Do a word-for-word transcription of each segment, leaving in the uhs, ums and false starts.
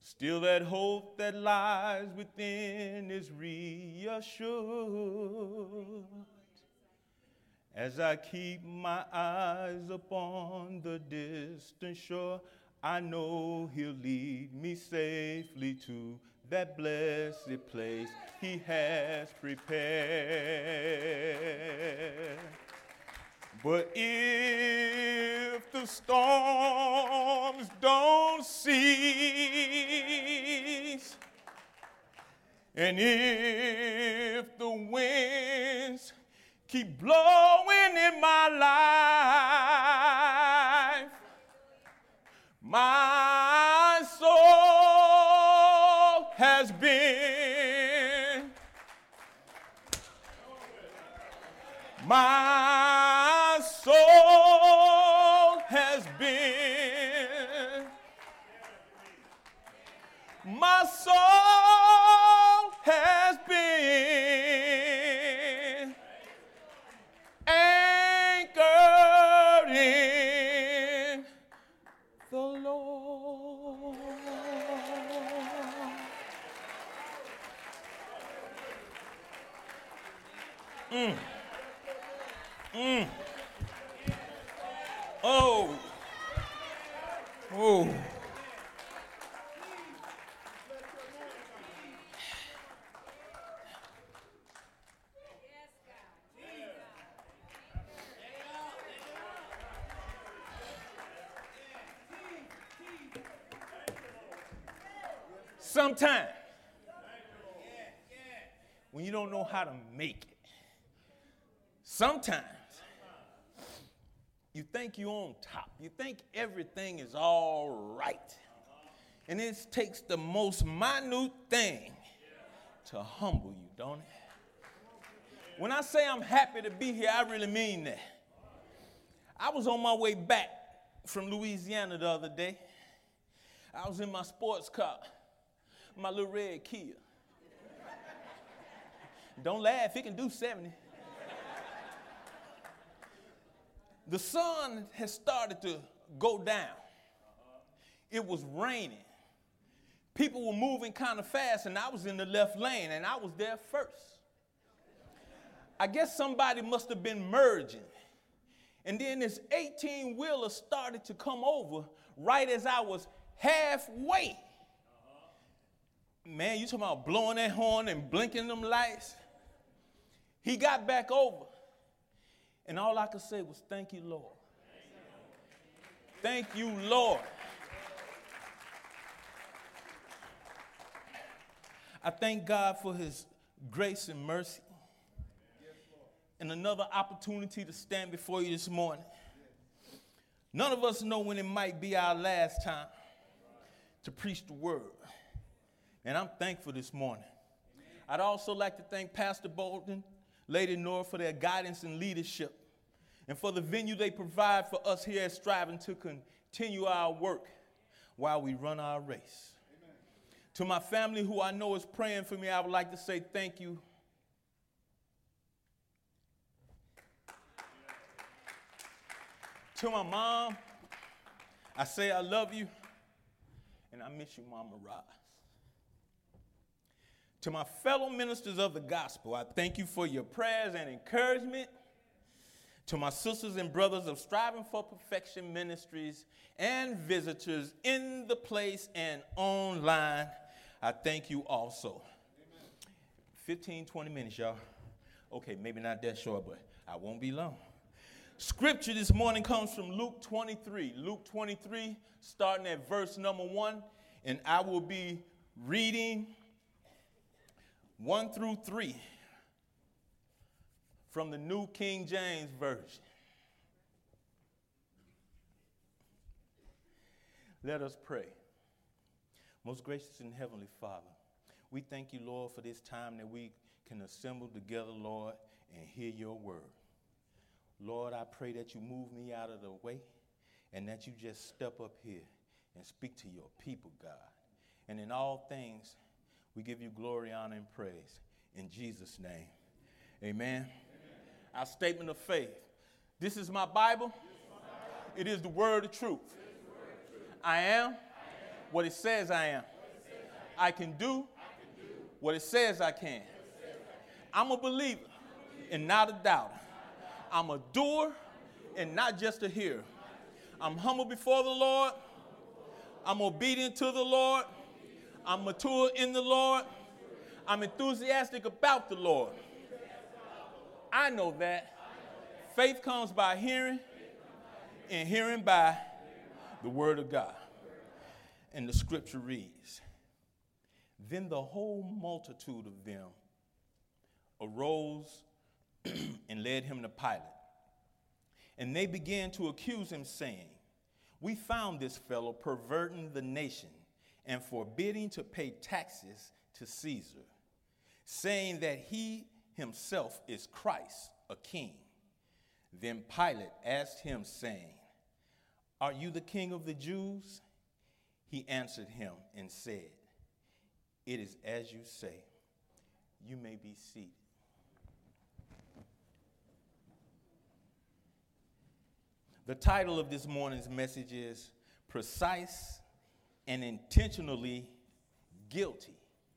Still that hope that lies within is reassured. As I keep my eyes upon the distant shore, I know he'll lead me safely to that blessed place he has prepared. But if the storms don't cease, and if the winds keep blowing in my life, my soul has been, my soul has been, my soul has been anchored in the Lord. Mm. Mm. Oh. Oh. Sometimes, when you don't know how to make it, sometimes you think you're on top. You think everything is all right. And it takes the most minute thing to humble you, don't it? When I say I'm happy to be here, I really mean that. I was on my way back from Louisiana the other day. I was in my sports car, my little red Kia. Don't laugh, it can do seventy. The sun has started to go down. It was raining. People were moving kind of fast, and I was in the left lane, and I was there first. I guess somebody must have been merging. And then this eighteen-wheeler started to come over right as I was halfway. Man, you talking about blowing that horn and blinking them lights? He got back over. And all I could say was, thank you, Lord. Thank you, Lord. I thank God for his grace and mercy. And another opportunity to stand before you this morning. None of us know when it might be our last time to preach the word. And I'm thankful this morning. I'd also like to thank Pastor Bolden, Lady Nora, for their guidance and leadership, and for the venue they provide for us here at Striving to continue our work while we run our race. Amen. To my family who I know is praying for me, I would like to say thank you. To my mom, I say I love you, and I miss you, Mama Roz. To my fellow ministers of the gospel, I thank you for your prayers and encouragement. To my sisters and brothers of Striving for Perfection Ministries and visitors in the place and online, I thank you also. Amen. fifteen, twenty minutes, y'all. Okay, maybe not that short, but I won't be long. Scripture this morning comes from Luke twenty-three. Luke twenty-three, starting at verse number one, and I will be reading one through three from the New King James Version. Let us pray. Most gracious and heavenly Father, we thank you, Lord, for this time that we can assemble together, Lord, and hear your word. Lord, I pray that you move me out of the way and that you just step up here and speak to your people, God. And in all things, we give you glory, honor, and praise. In Jesus' name, amen. Amen. Our statement of faith. This is my Bible. It is the word of truth. I am what it says I am. I can do what it says I can. I'm a believer and not a doubter. I'm a doer and not just a hearer. I'm humble before the Lord. I'm obedient to the Lord. I'm mature in the Lord. I'm enthusiastic about the Lord. I know that faith comes by hearing, and hearing by the word of God. And the scripture reads, then the whole multitude of them arose and led him to Pilate. And they began to accuse him, saying, we found this fellow perverting the nation and forbidding to pay taxes to Caesar, saying that he himself is Christ, a king. Then Pilate asked him, saying, are you the king of the Jews? He answered him and said, it is as you say. You may be seated. The title of this morning's message is Precise and Intentionally Guilty.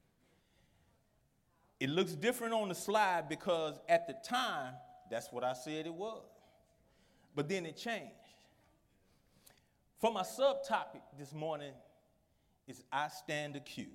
It looks different on the slide because at the time, that's what I said it was. But then it changed. For my subtopic this morning is I Stand Accused.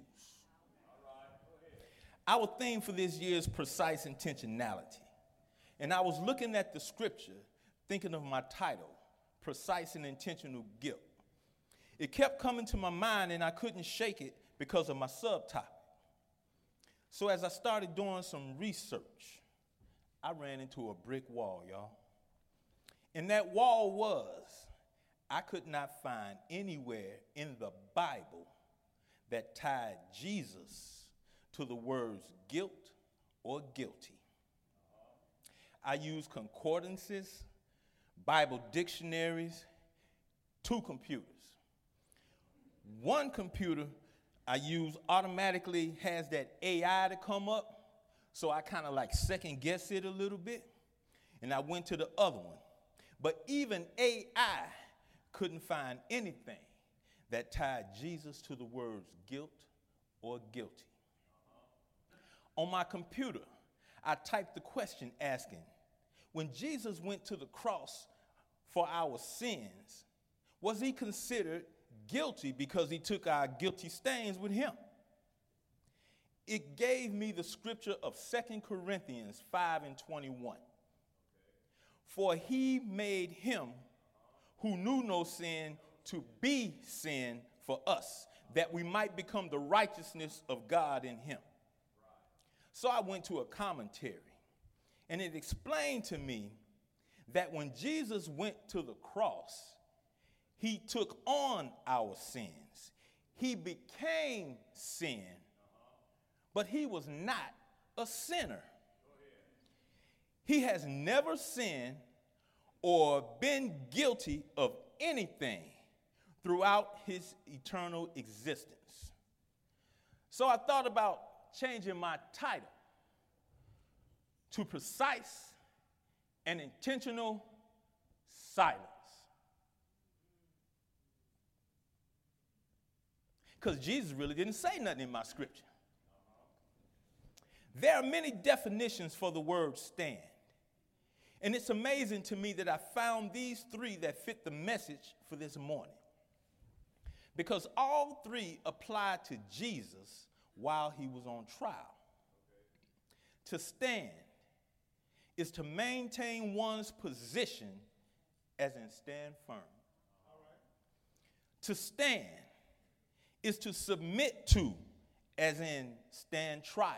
Our theme for this year is precise intentionality. And I was looking at the scripture, thinking of my title, Precise and Intentional Guilt. It kept coming to my mind and I couldn't shake it because of my subtopic. So as I started doing some research, I ran into a brick wall, y'all. And that wall was, I could not find anywhere in the Bible that tied Jesus to the words guilt or guilty. I used concordances, Bible dictionaries, two computers. One computer I use automatically has that A I to come up, so I kind of like second guess it a little bit, and I went to the other one. But even A I couldn't find anything that tied Jesus to the words guilt or guilty. On my computer, I typed the question asking, when Jesus went to the cross for our sins, was he considered guilty because he took our guilty stains with him? It gave me the scripture of Second Corinthians five and twenty-one. For he made him who knew no sin to be sin for us, that we might become the righteousness of God in him. So I went to a commentary, and it explained to me that when Jesus went to the cross, he took on our sins. He became sin, but he was not a sinner. He has never sinned or been guilty of anything throughout his eternal existence. So I thought about changing my title to Precise and Intentional Silence. Because Jesus really didn't say nothing in my scripture. There are many definitions for the word stand. And it's amazing to me that I found these three that fit the message for this morning. Because all three apply to Jesus while he was on trial. Okay. To stand is to maintain one's position, as in stand firm. All right. To stand is to submit to, as in stand trial.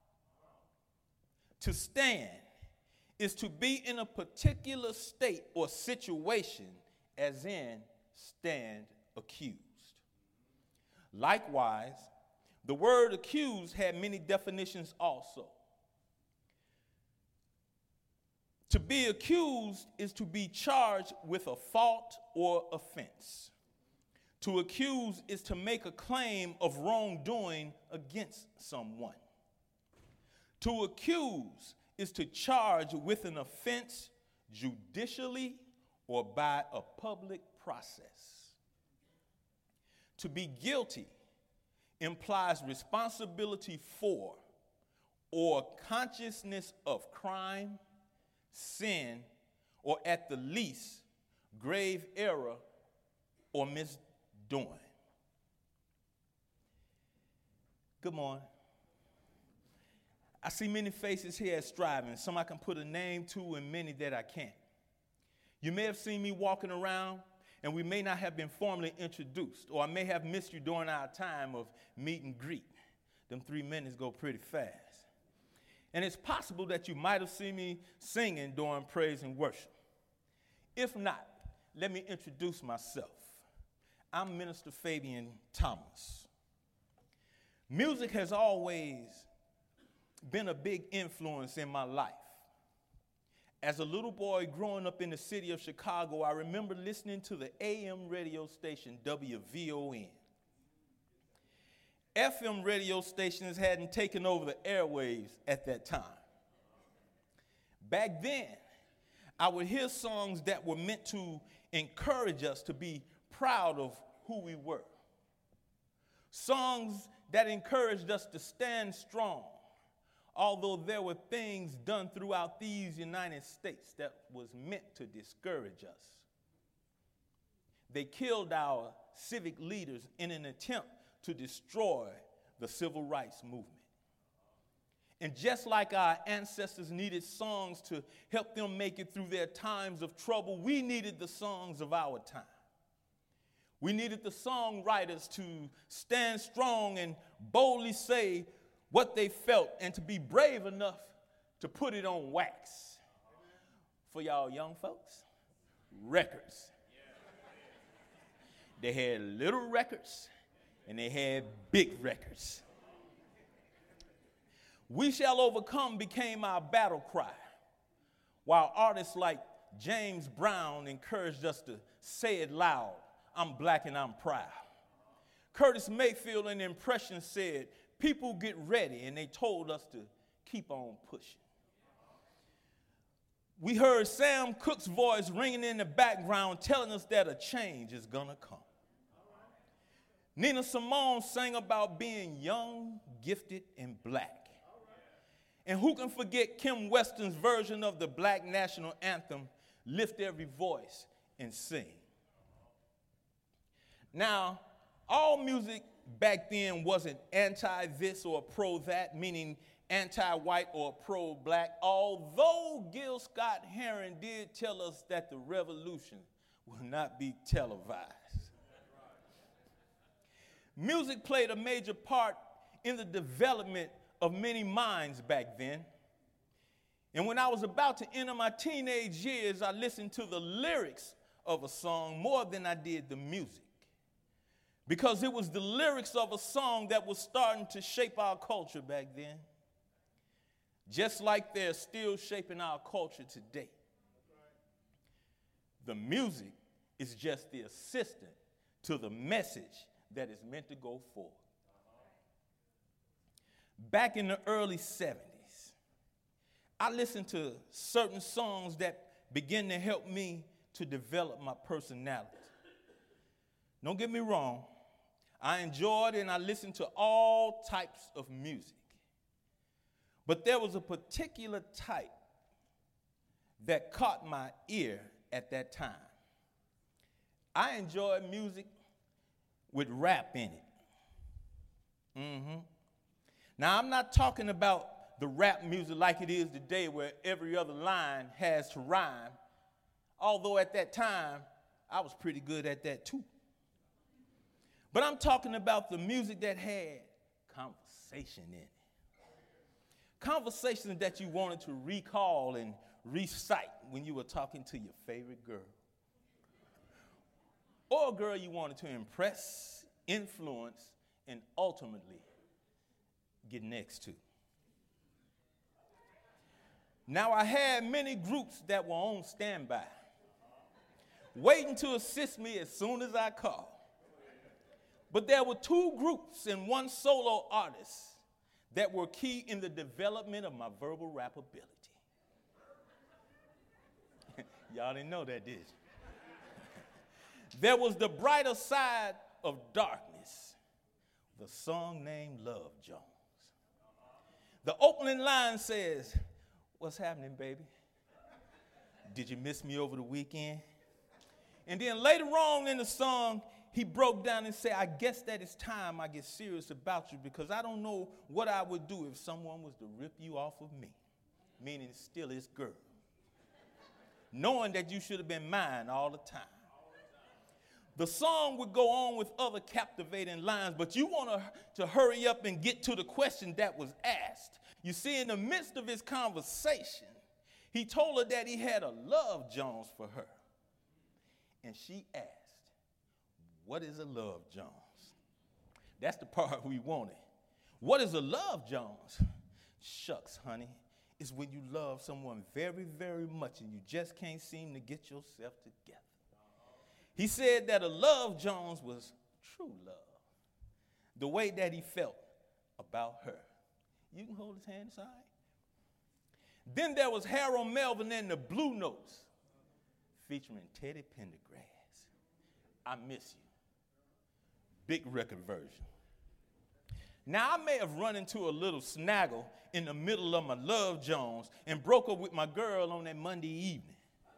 To stand is to be in a particular state or situation, as in stand accused. Likewise, the word accused had many definitions also. To be accused is to be charged with a fault or offense. To accuse is to make a claim of wrongdoing against someone. To accuse is to charge with an offense judicially or by a public process. To be guilty implies responsibility for or consciousness of crime, sin, or at the least, grave error or misdoing. Good morning. I see many faces here at Striving, some I can put a name to and many that I can't. You may have seen me walking around, and we may not have been formally introduced, or I may have missed you during our time of meet and greet. Them three minutes go pretty fast. And it's possible that you might have seen me singing during praise and worship. If not, let me introduce myself. I'm Minister Fabian Thomas. Music has always been a big influence in my life. As a little boy growing up in the city of Chicago, I remember listening to the A M radio station W V O N. F M radio stations hadn't taken over the airwaves at that time. Back then, I would hear songs that were meant to encourage us to be proud of who we were. Songs that encouraged us to stand strong, although there were things done throughout these United States that was meant to discourage us. They killed our civic leaders in an attempt to destroy the civil rights movement. And just like our ancestors needed songs to help them make it through their times of trouble, we needed the songs of our time. We needed the songwriters to stand strong and boldly say what they felt and to be brave enough to put it on wax. For y'all young folks, records. They had little records and they had big records. We Shall Overcome became our battle cry, while artists like James Brown encouraged us to say it loud, I'm black and I'm proud. Curtis Mayfield in Impression said, people get ready, and they told us to keep on pushing. We heard Sam Cooke's voice ringing in the background telling us that a change is gonna come. Nina Simone sang about being young, gifted, and black. And who can forget Kim Weston's version of the Black National Anthem, Lift Every Voice and Sing. Now, all music back then wasn't anti-this or pro-that, meaning anti-white or pro-black, although Gil Scott-Heron did tell us that the revolution will not be televised. Music played a major part in the development of many minds back then. And when I was about to enter my teenage years, I listened to the lyrics of a song more than I did the music, because it was the lyrics of a song that was starting to shape our culture back then, just like they're still shaping our culture today. The music is just the assistant to the message that is meant to go forward. Back in the early seventies, I listened to certain songs that began to help me to develop my personality. Don't get me wrong, I enjoyed and I listened to all types of music. But there was a particular type that caught my ear at that time. I enjoyed music with rap in it. Mm-hmm. Now, I'm not talking about the rap music like it is today, where every other line has to rhyme, although at that time, I was pretty good at that too. But I'm talking about the music that had conversation in it. Conversations that you wanted to recall and recite when you were talking to your favorite girl, or a girl you wanted to impress, influence, and ultimately get next to. Now, I had many groups that were on standby, waiting to assist me as soon as I called. But there were two groups and one solo artist that were key in the development of my verbal rap ability. Y'all didn't know that, did you? There was the brighter side of darkness, the song named Love Jones. The opening line says, "What's happening, baby? Did you miss me over the weekend?" And then later on in the song, he broke down and said, "I guess that it's time I get serious about you because I don't know what I would do if someone was to rip you off of me," meaning still his girl, knowing that you should have been mine all the time. The song would go on with other captivating lines, but you want to, to hurry up and get to the question that was asked. You see, in the midst of his conversation, he told her that he had a love Jones for her. And she asked, "What is a love Jones?" That's the part we wanted. What is a love Jones? Shucks, honey. It's when you love someone very, very much and you just can't seem to get yourself together. He said that a love Jones was true love, the way that he felt about her. You can hold his hand aside. Then there was Harold Melvin and the Blue Notes, featuring Teddy Pendergrass. I Miss You. Big record version. Now, I may have run into a little snaggle in the middle of my Love Jones and broke up with my girl on that Monday evening.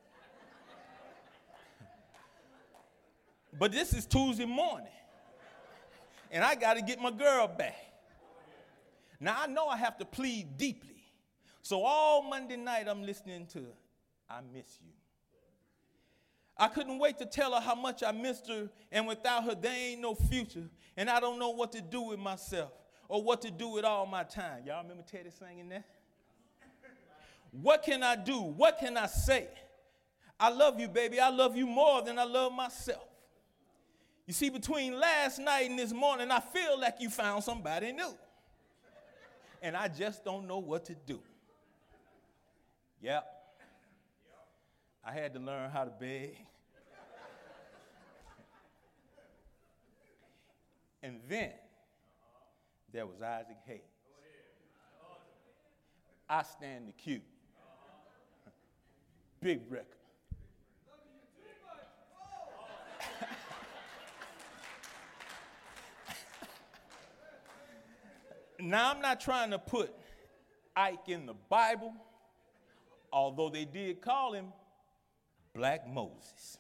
But this is Tuesday morning, and I got to get my girl back. Now, I know I have to plead deeply, so all Monday night I'm listening to I Miss You. I couldn't wait to tell her how much I missed her, and without her, there ain't no future, and I don't know what to do with myself or what to do with all my time. Y'all remember Teddy singing that? What can I do? What can I say? I love you, baby. I love you more than I love myself. You see, between last night and this morning, I feel like you found somebody new, and I just don't know what to do. Yep. I had to learn how to beg. And then there was Isaac Hayes. I Stand the Cue. Big record. Now, I'm not trying to put Ike in the Bible, although they did call him Black Moses.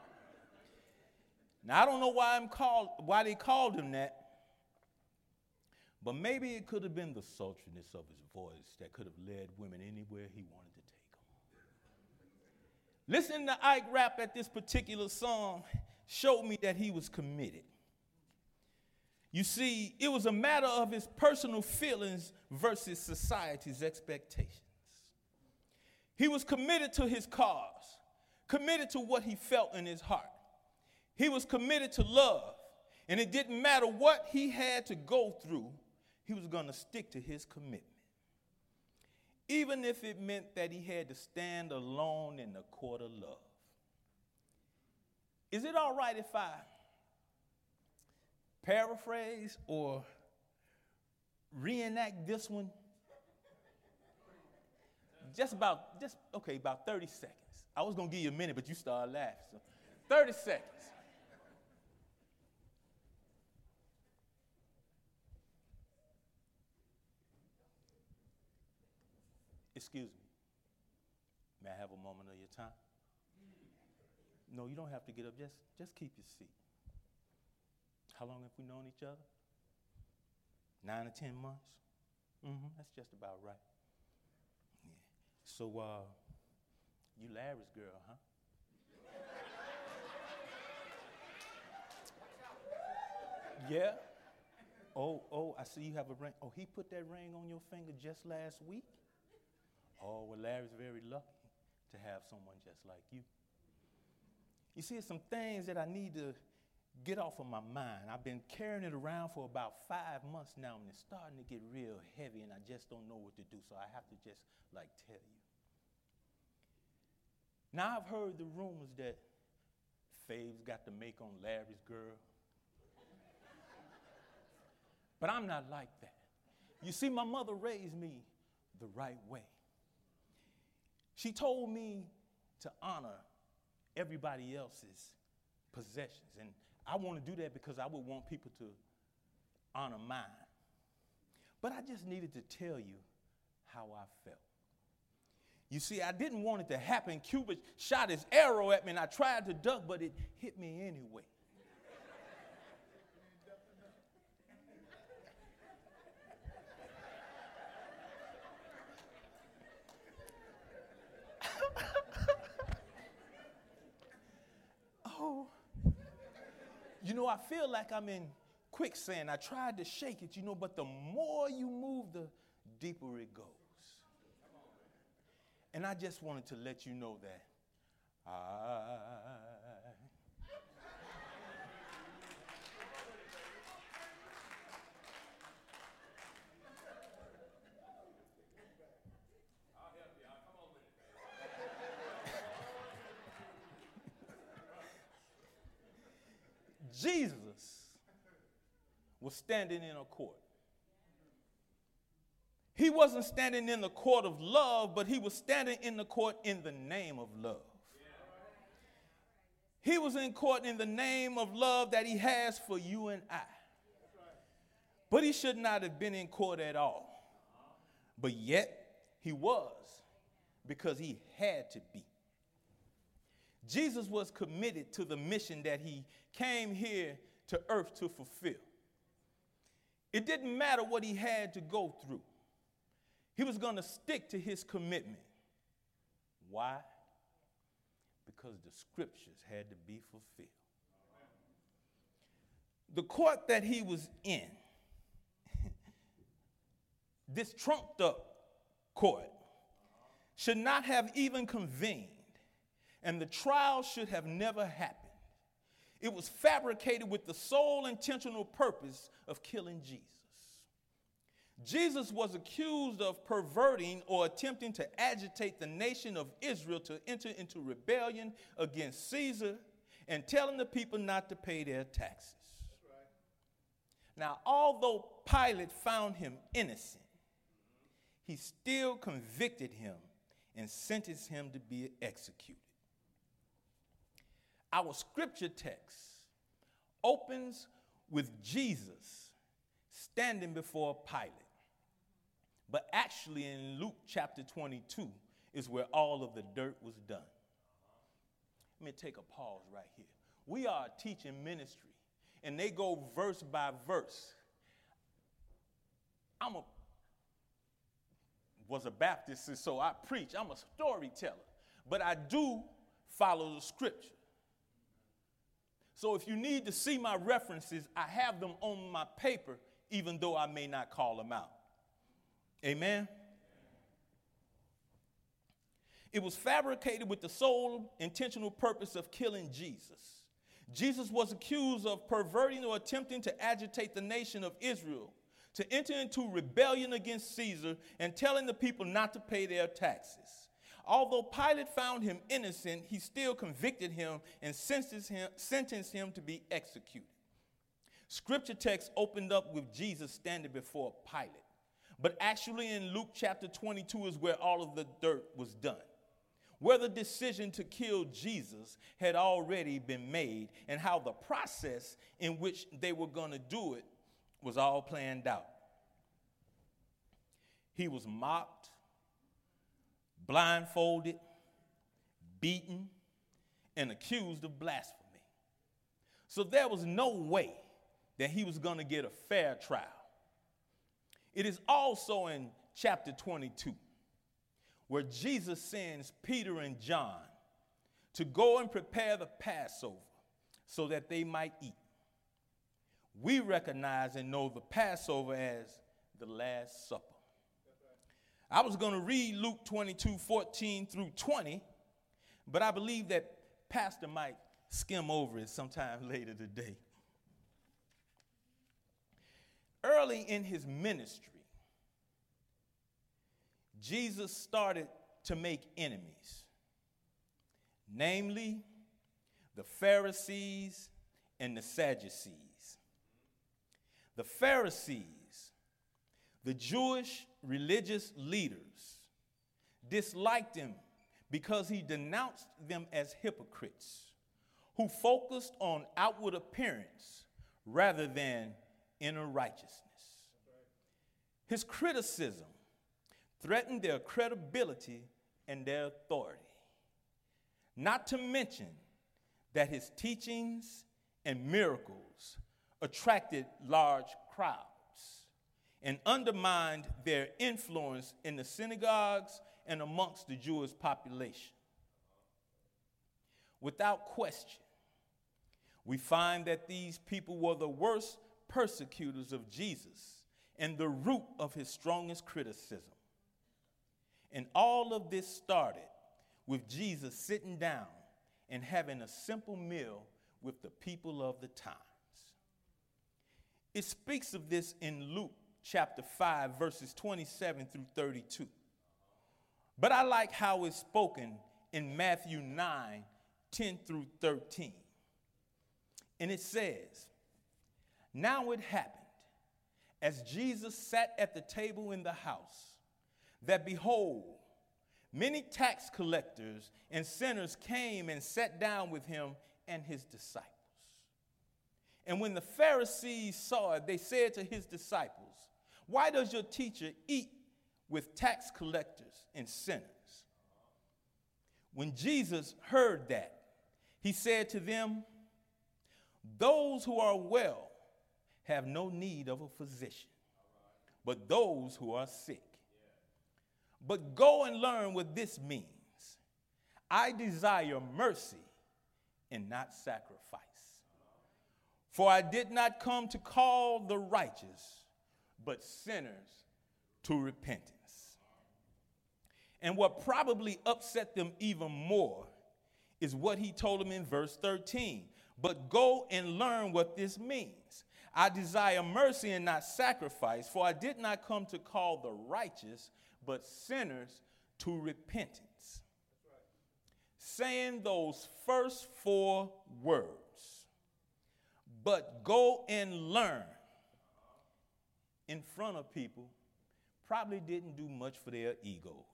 Now, I don't know why I'm called, why they called him that, but maybe it could have been the sultriness of his voice that could have led women anywhere he wanted to take them. Listening to Ike rap at this particular song showed me that he was committed. You see, it was a matter of his personal feelings versus society's expectations. He was committed to his cause, committed to what he felt in his heart. He was committed to love, and it didn't matter what he had to go through, he was going to stick to his commitment. Even if it meant that he had to stand alone in the court of love. Is it all right if I paraphrase or reenact this one? Just about, just, okay, about thirty seconds. I was going to give you a minute, but you started laughing. So thirty seconds. Excuse me. May I have a moment of your time? No, you don't have to get up. Just, just keep your seat. How long have we known each other? Nine or ten months? Mm-hmm, that's just about right. Yeah. So, uh, you Larry's girl, huh? Yeah? Oh, oh, I see you have a ring. Oh, he put that ring on your finger just last week? Oh, well, Larry's very lucky to have someone just like you. You see, it's some things that I need to get off of my mind. I've been carrying it around for about five months now, and it's starting to get real heavy, and I just don't know what to do, so I have to just, like, tell you. Now, I've heard the rumors that Fave's got the make on Larry's girl. But I'm not like that. You see, my mother raised me the right way. She told me to honor everybody else's possessions. And I want to do that because I would want people to honor mine. But I just needed to tell you how I felt. You see, I didn't want it to happen. Cupid shot his arrow at me, and I tried to duck, but it hit me anyway. Oh, you know, I feel like I'm in quicksand. I tried to shake it, you know, but the more you move, the deeper it goes. And I just wanted to let you know that I Jesus was standing in a court. He wasn't standing in the court of love, but he was standing in the court in the name of love. He was in court in the name of love that he has for you and I. But he should not have been in court at all. But yet he was, because he had to be. Jesus was committed to the mission that he came here to earth to fulfill. It didn't matter what he had to go through. He was going to stick to his commitment. Why? Because the scriptures had to be fulfilled. The court that he was in, this trumped up court, should not have even convened, and the trial should have never happened. It was fabricated with the sole intentional purpose of killing Jesus. Jesus was accused of perverting or attempting to agitate the nation of Israel to enter into rebellion against Caesar and telling the people not to pay their taxes. Right. Now, although Pilate found him innocent, he still convicted him and sentenced him to be executed. Our scripture text opens with Jesus standing before Pilate. But actually in Luke chapter twenty-two is where all of the dirt was done. Let me take a pause right here. We are a teaching ministry, and they go verse by verse. I'm a was a Baptist, so I preach. I'm a storyteller, but I do follow the scripture. So if you need to see my references, I have them on my paper, even though I may not call them out. Amen? It was fabricated with the sole intentional purpose of killing Jesus. Jesus was accused of perverting or attempting to agitate the nation of Israel to enter into rebellion against Caesar and telling the people not to pay their taxes. Although Pilate found him innocent, he still convicted him and sentenced him, sentenced him to be executed. Scripture text opened up with Jesus standing before Pilate. But actually in Luke chapter twenty-two is where all of the dirt was done, where the decision to kill Jesus had already been made and how the process in which they were going to do it was all planned out. He was mocked, blindfolded, beaten, and accused of blasphemy. So there was no way that he was going to get a fair trial. It is also in chapter twenty-two where Jesus sends Peter and John to go and prepare the Passover so that they might eat. We recognize and know the Passover as the Last Supper. I was going to read Luke twenty-two, fourteen through twenty, but I believe that Pastor might skim over it sometime later today. Early in his ministry, Jesus started to make enemies, namely the Pharisees and the Sadducees. The Pharisees, the Jewish religious leaders, disliked him because he denounced them as hypocrites who focused on outward appearance rather than inner righteousness. His criticism threatened their credibility and their authority. Not to mention that his teachings and miracles attracted large crowds and undermined their influence in the synagogues and amongst the Jewish population. Without question, we find that these people were the worst persecutors of Jesus and the root of his strongest criticism. And all of this started with Jesus sitting down and having a simple meal with the people of the times. It speaks of this in Luke chapter five, verses twenty-seven through thirty-two. But I like how it's spoken in Matthew nine, ten through thirteen. And it says, "Now it happened, as Jesus sat at the table in the house, that behold, many tax collectors and sinners came and sat down with him and his disciples. And when the Pharisees saw it, they said to his disciples, 'Why does your teacher eat with tax collectors and sinners?' When Jesus heard that, he said to them, 'Those who are well have no need of a physician, but those who are sick. But go and learn what this means. I desire mercy and not sacrifice. For I did not come to call the righteous, but sinners to repentance.'" And what probably upset them even more is what he told them in verse thirteen. "But go and learn what this means. I desire mercy and not sacrifice, for I did not come to call the righteous, but sinners to repentance." Right. Saying those first four words, "but go and learn," in front of people probably didn't do much for their egos.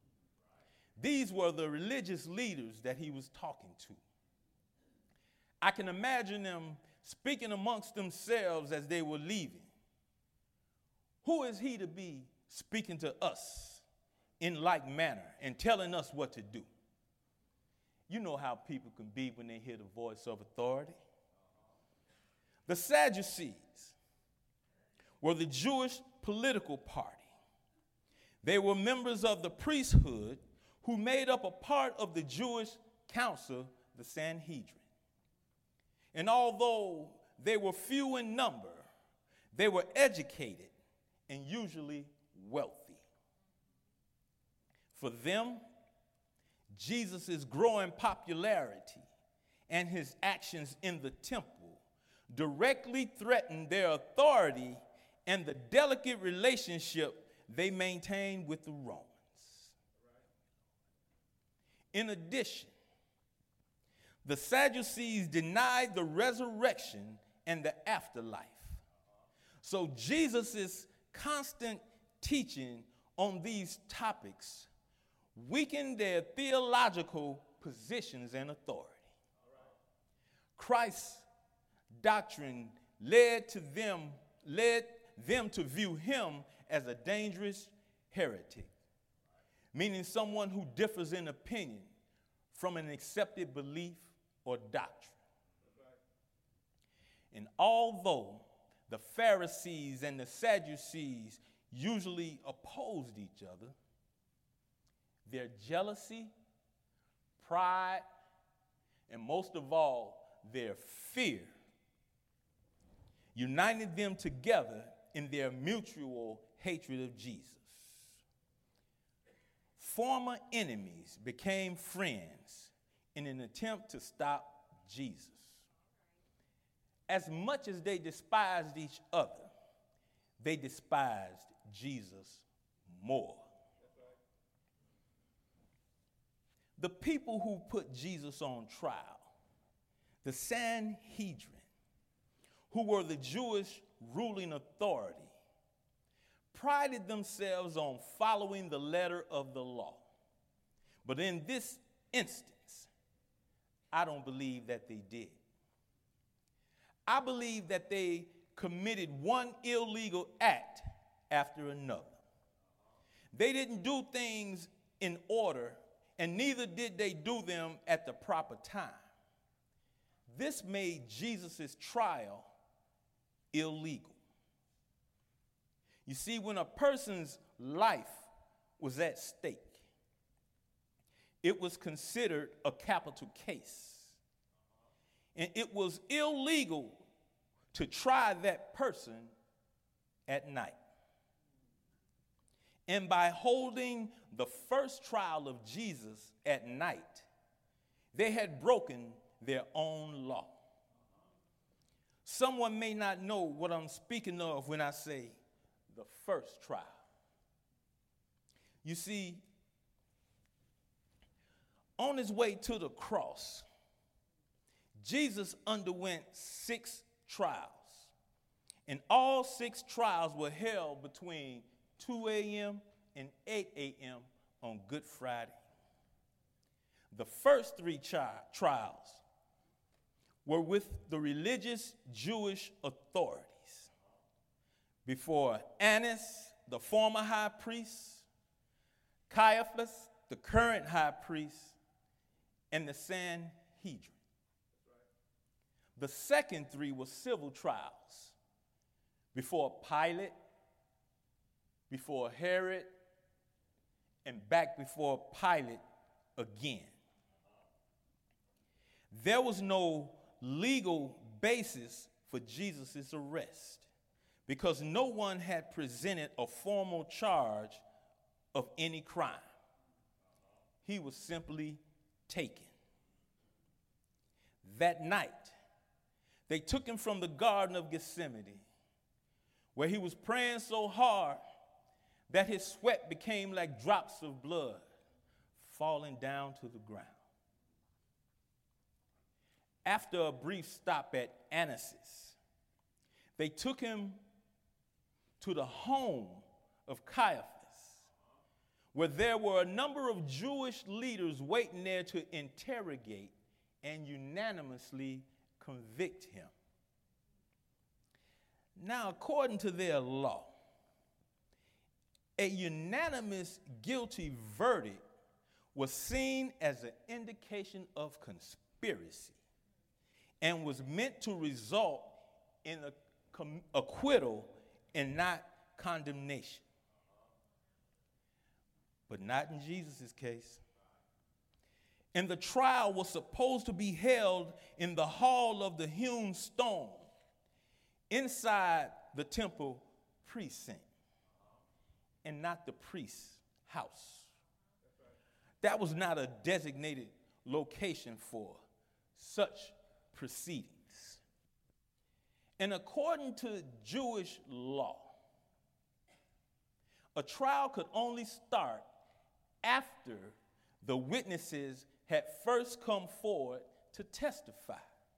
These were the religious leaders that he was talking to. I can imagine them speaking amongst themselves as they were leaving. Who is he to be speaking to us in like manner and telling us what to do? You know how people can be when they hear the voice of authority. The Sadducees were the Jewish political party. They were members of the priesthood who made up a part of the Jewish council, the Sanhedrin. And although they were few in number, they were educated and usually wealthy. For them, Jesus' growing popularity and his actions in the temple directly threatened their authority and the delicate relationship they maintained with the Romans. In addition, the Sadducees denied the resurrection and the afterlife. So Jesus' constant teaching on these topics weakened their theological positions and authority. Christ's doctrine led to them, led them to view him as a dangerous heretic, meaning someone who differs in opinion from an accepted belief or doctrine. And although the Pharisees and the Sadducees usually opposed each other, their jealousy, pride, and most of all, their fear united them together in their mutual hatred of Jesus. Former enemies became friends in an attempt to stop Jesus. As much as they despised each other, they despised Jesus more. The people who put Jesus on trial, the Sanhedrin, who were the Jewish ruling authority, prided themselves on following the letter of the law. But in this instance, I don't believe that they did. I believe that they committed one illegal act after another. They didn't do things in order, and neither did they do them at the proper time. This made Jesus' trial illegal. You see, when a person's life was at stake, it was considered a capital case. And it was illegal to try that person at night. And by holding the first trial of Jesus at night, they had broken their own law. Someone may not know what I'm speaking of when I say the first trial. You see, on his way to the cross, Jesus underwent six trials. And all six trials were held between two a.m. and eight a.m. on Good Friday. The first three tri- trials were with the religious Jewish authorities before Annas, the former high priest, Caiaphas, the current high priest, and the Sanhedrin. The second three were civil trials before Pilate, before Herod, and back before Pilate again. There was no legal basis for Jesus' arrest because no one had presented a formal charge of any crime. He was simply taken. That night, they took him from the Garden of Gethsemane, where he was praying so hard that his sweat became like drops of blood falling down to the ground. After a brief stop at Annas, they took him to the home of Caiaphas, where there were a number of Jewish leaders waiting there to interrogate and unanimously convict him. Now, according to their law, a unanimous guilty verdict was seen as an indication of conspiracy and was meant to result in a com- acquittal and not condemnation. But not in Jesus' case. And the trial was supposed to be held in the hall of the hewn stone inside the temple precinct and not the priest's house. That was not a designated location for such proceedings. And according to Jewish law, a trial could only start after the witnesses had first come forward to testify.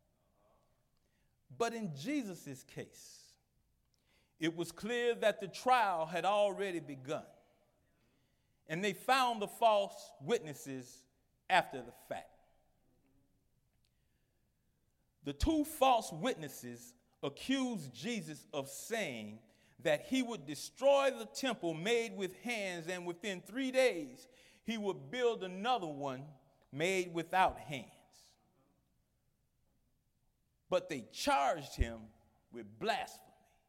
But in Jesus' case, it was clear that the trial had already begun, and they found the false witnesses after the fact. The two false witnesses accused Jesus of saying that he would destroy the temple made with hands, and within three days he would build another one made without hands. But they charged him with blasphemy.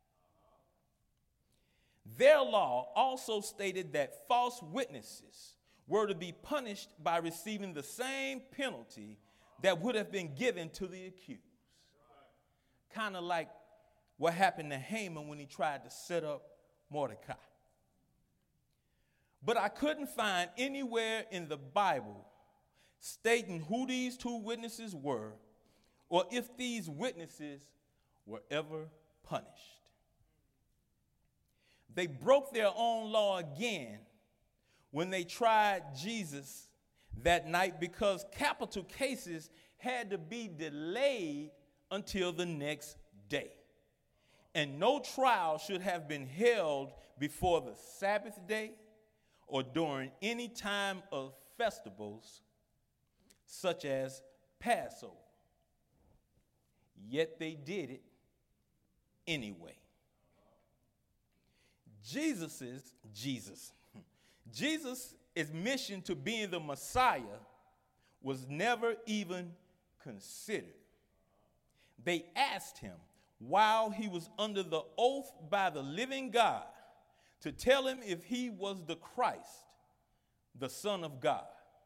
Their law also stated that false witnesses were to be punished by receiving the same penalty that would have been given to the accused. Kind of like what happened to Haman when he tried to set up Mordecai. But I couldn't find anywhere in the Bible stating who these two witnesses were or if these witnesses were ever punished. They broke their own law again when they tried Jesus that night because capital cases had to be delayed until the next day. And no trial should have been held before the Sabbath day or during any time of festivals such as Passover. Yet they did it anyway. Jesus is Jesus. Jesus' mission to being the Messiah was never even considered. They asked him while he was under the oath by the living God to tell him if he was the Christ, the Son of God.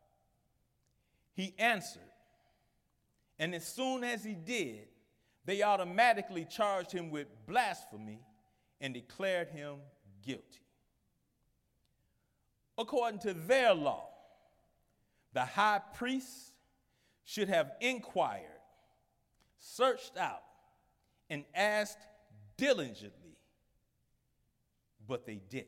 He answered, and as soon as he did, they automatically charged him with blasphemy and declared him guilty. According to their law, the high priest should have inquired, searched out, and asked diligently, but they didn't.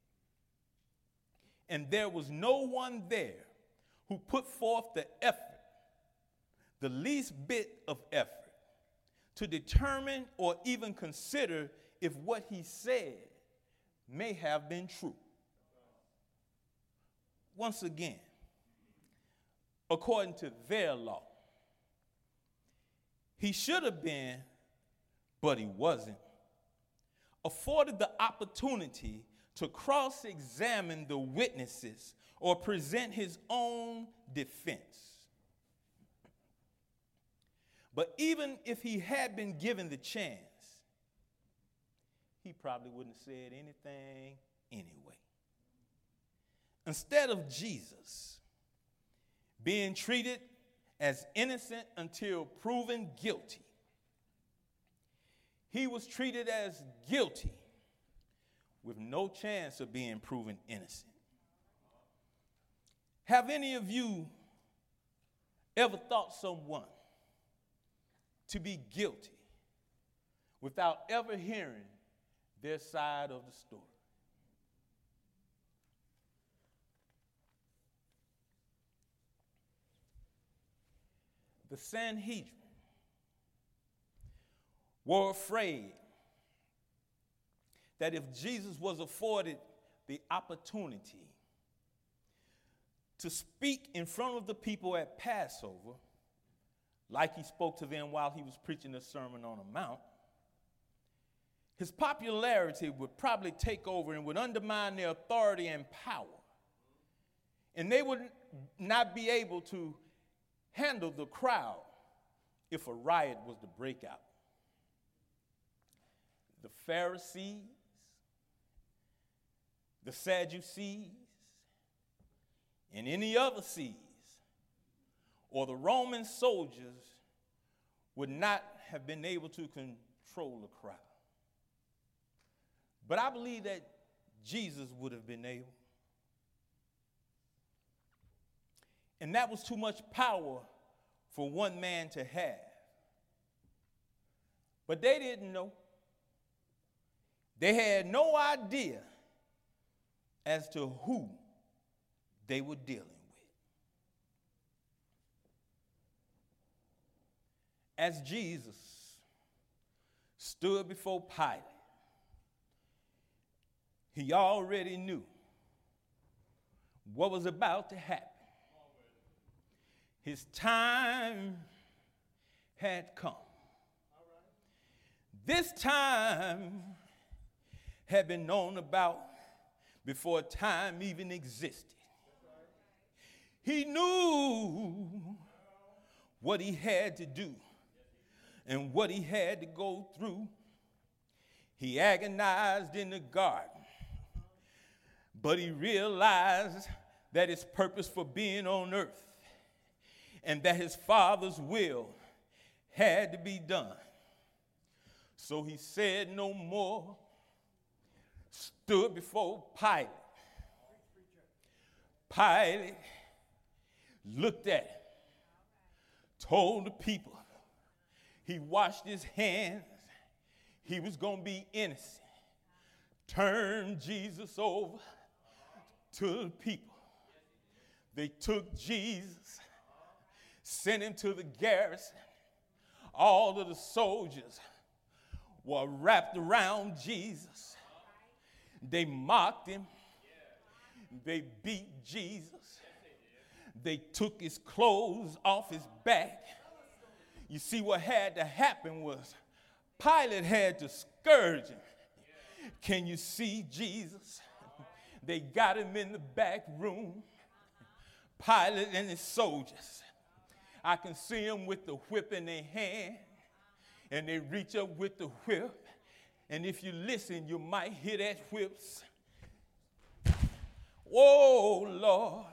And there was no one there who put forth the effort, the least bit of effort, to determine or even consider if what he said may have been true. Once again, according to their law, he should have been, but he wasn't, afforded the opportunity to cross-examine the witnesses or present his own defense. But even if he had been given the chance, he probably wouldn't have said anything anyway. Instead of Jesus being treated as innocent until proven guilty, he was treated as guilty with no chance of being proven innocent. Have any of you ever thought someone to be guilty without ever hearing their side of the story? The Sanhedrin were afraid that if Jesus was afforded the opportunity to speak in front of the people at Passover, like he spoke to them while he was preaching the Sermon on the Mount, his popularity would probably take over and would undermine their authority and power. And they would not be able to handle the crowd if a riot was to break out. The Pharisees, the Sadducees, and any other sees, or the Roman soldiers would not have been able to control the crowd. But I believe that Jesus would have been able. And that was too much power for one man to have. But they didn't know. They had no idea as to who they were dealing with. As Jesus stood before Pilate, he already knew what was about to happen. His time had come. This time had been known about before time even existed. He knew what he had to do and what he had to go through. He agonized in the garden, but he realized that his purpose for being on earth and that his Father's will had to be done. So he said no more, stood before Pilate. Pilate looked at him, told the people he washed his hands, he was going to be innocent, turned Jesus over to the people. They took Jesus, sent him to the garrison. All of the soldiers were wrapped around Jesus. They mocked him. They beat Jesus. They took his clothes off his back. You see, what had to happen was Pilate had to scourge him. Can you see Jesus? They got him in the back room. Pilate and his soldiers. I can see him with the whip in their hand. And they reach up with the whip. And if you listen, you might hear that whips. Oh, Lord.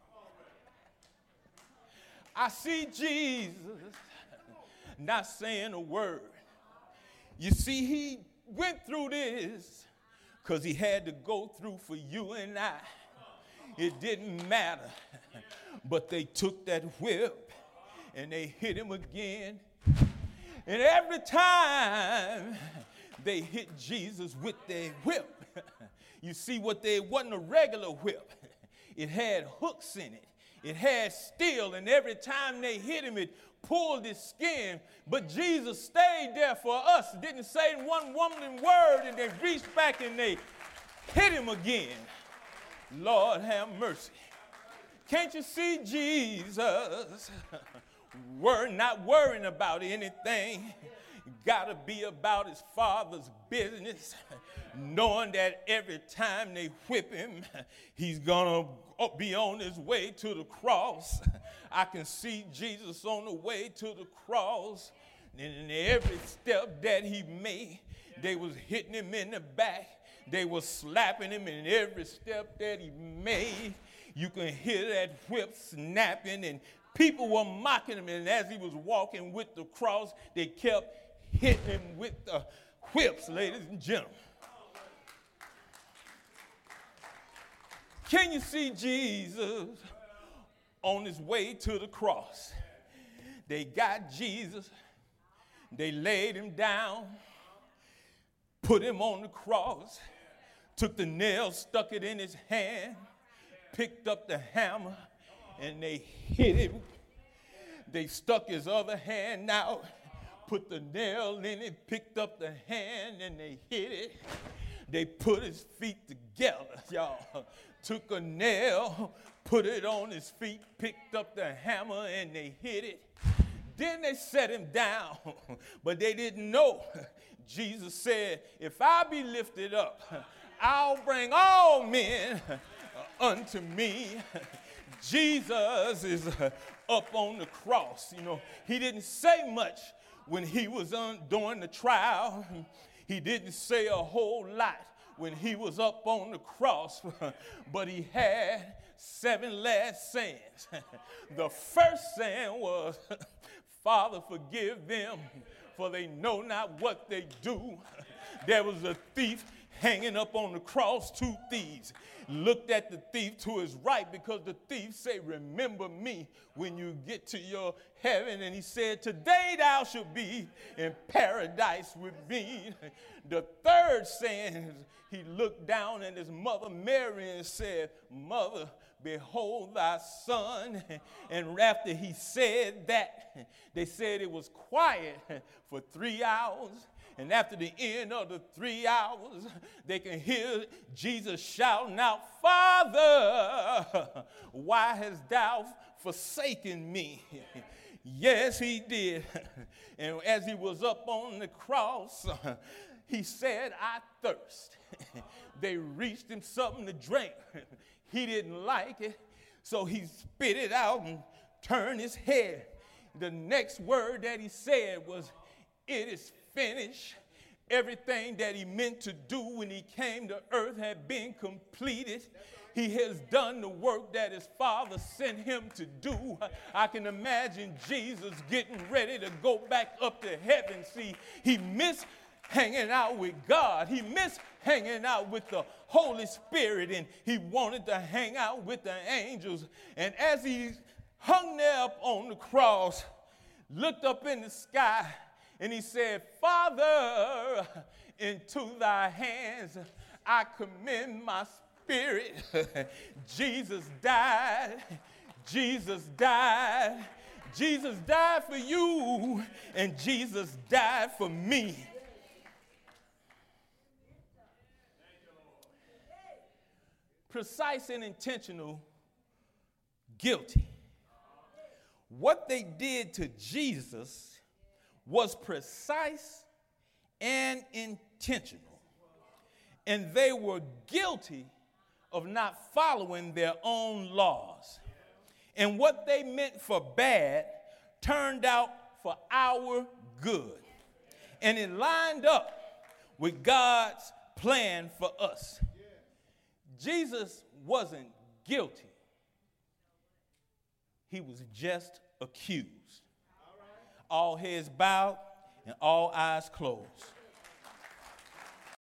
I see Jesus not saying a word. You see, he went through this because he had to go through for you and I. It didn't matter. But they took that whip and they hit him again. And every time they hit Jesus with their whip, you see what they, it wasn't a regular whip. It had hooks in it. It had steel, and every time they hit him, it pulled his skin. But Jesus stayed there for us. Didn't say one woman word, and they reached back and they hit him again. Lord have mercy. Can't you see Jesus? We're not worrying about anything. Got to be about his Father's business, knowing that every time they whip him, he's going to be on his way to the cross. I can see Jesus on the way to the cross, and in every step that he made, they was hitting him in the back. They was slapping him in every step that he made. You can hear that whip snapping, and people were mocking him, and as he was walking with the cross, they kept hitting him with the whips, ladies and gentlemen. Can you see Jesus on his way to the cross? They got Jesus, they laid him down, put him on the cross, took the nail, stuck it in his hand, picked up the hammer, and they hit him. They stuck his other hand out, put the nail in it, picked up the hand, and they hit it. They put his feet together, y'all. Took a nail, put it on his feet, picked up the hammer, and they hit it. Then they set him down, but they didn't know. Jesus said, if I be lifted up, I'll bring all men unto me. Jesus is up on the cross. You know, he didn't say much when he was on, during the trial. He didn't say a whole lot when he was up on the cross, but he had seven last sayings. The first saying was, Father, forgive them, for they know not what they do. There was a thief hanging up on the cross, two thieves. Looked at the thief to his right because the thief said, remember me when you get to your heaven. And he said, today thou shalt be in paradise with me. The third saying, he looked down at his mother Mary and said, Mother, behold thy son. And after he said that, they said it was quiet for three hours. And after the end of the three hours, they can hear Jesus shouting out, Father, why hast thou forsaken me? Yes, he did. And as he was up on the cross, he said, I thirst. They reached him something to drink. He didn't like it, so he spit it out and turned his head. The next word that he said was, it is finished. Everything that he meant to do when he came to earth had been completed. He has done the work that his Father sent him to do. I can imagine Jesus getting ready to go back up to heaven. See, he missed hanging out with God. He missed hanging out with the Holy Spirit, and he wanted to hang out with the angels. And as he hung there up on the cross, looked up in the sky, and he said, Father, into thy hands I commend my spirit. Jesus died. Jesus died. Jesus died for you, and Jesus died for me. Precise and intentional, guilty. What they did to Jesus was precise and intentional. And they were guilty of not following their own laws. And what they meant for bad turned out for our good. And it lined up with God's plan for us. Jesus wasn't guilty. He was just accused. All heads bowed and all eyes closed.